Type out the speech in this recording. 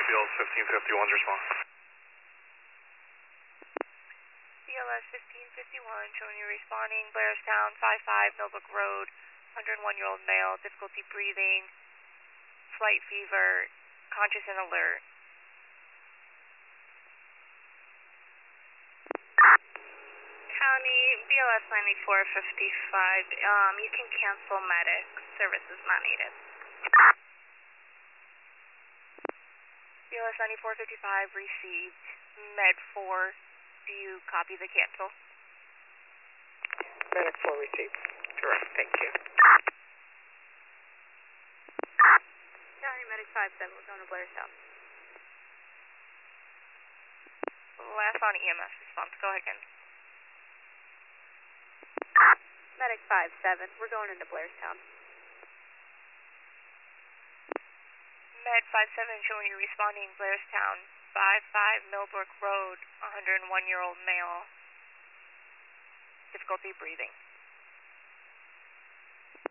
BLS 1551's response. BLS 1551 showing you responding, Blairstown, 55 Millbrook Road, 101-year-old male, difficulty breathing, slight fever, conscious and alert. County, BLS 9455, you can cancel medic, service is not needed. BLS 9455 received, Med 4, do you copy the cancel? Medic 4 received. Correct, thank you. County, medic 57, we're going to Blairstown. Last on EMS response, go ahead again. Medic 57, we're going into Blairstown. Med 57 showing you responding, Blairstown, 55 Millbrook Road, 101-year-old male, difficulty breathing.